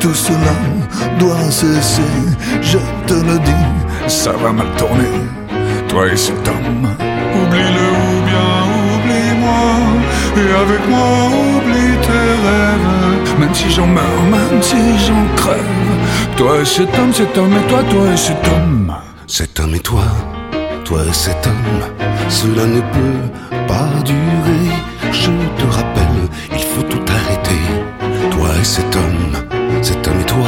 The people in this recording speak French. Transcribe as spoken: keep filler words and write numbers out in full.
tout cela doit cesser. Je te le dis, ça va mal tourner, toi et cet homme. Oublie-le ou bien oublie-moi, et avec moi oublie tes rêves. Même si j'en meurs, même si j'en crève, toi et cet homme, cet homme et toi, toi et cet homme. Cet homme et toi, toi et cet homme, cela ne peut pas durer. Je te rappelle, il faut tout arrêter. Toi et cet homme, cet homme et toi.